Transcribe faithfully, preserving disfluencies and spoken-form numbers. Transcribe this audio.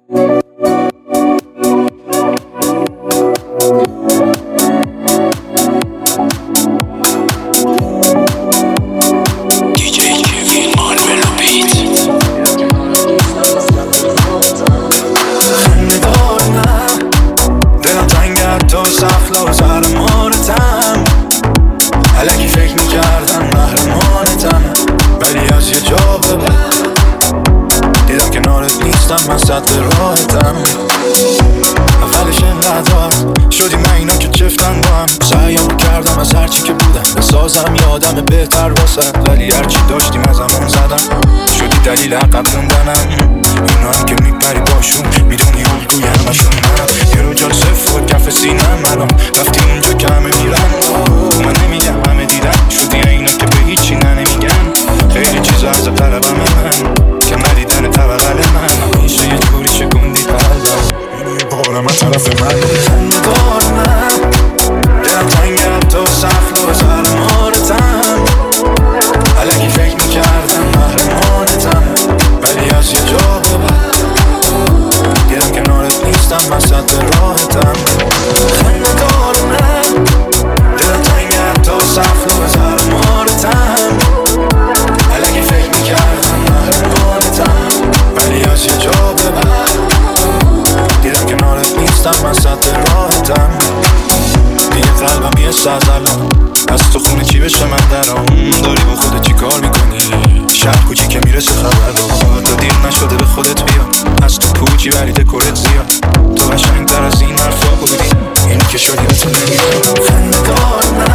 الکی فکر میکردم محرمانتم، ولی از یه جا به بعد دیدم کنارت نیستم، من سد راحتم. اولش انقدر شدیم من اینا که چفتن با هم، سعیم کردم از هرچی که بودم بسازم یادم بهتر واسد، ولی هرچی داشتیم از همون زدم، شدی دلیل عقب موندنم. اینا هم که میپری باشون میدونی الگوی همشون منم، یه رو جال صفر کف سینم الان رفتی اونجا که همه میرن. من نمیگم همه دیدن شدی اینا که به هیچی ننمیگن، خیلی چیزا از قلبم من که ندیدن طبقل من، میشه یه جوری شکوندی قلبم بارم از طرف من. خنده‌دار من دلم تنگم تو سخت و زرمارتم، الکی فکر میکردم محرمانتم، ولی از یه جا به بعد دیدم کنارت نیستم، من سد راحتم. خنده‌دار من دلم تنگم تو سخت و زرمارتم، الکی فکر میکردم محرمانتم، ولی از یه جا به بعد دیدم کنارت نیستم، من سد راحتم. دیگه قلبم یه سازلم از تو خونه چی بشه من درام، داری با خودت چی کار میکنی؟ شهر کوچی که میرسه خبر رو تو دیر نشده به خودت بیا، از تو پوچی ولی دکورت زیاد، تو قشنگتر از این حرفا بودی، اینی که شدی به تو نمیدونم. خنده‌دار من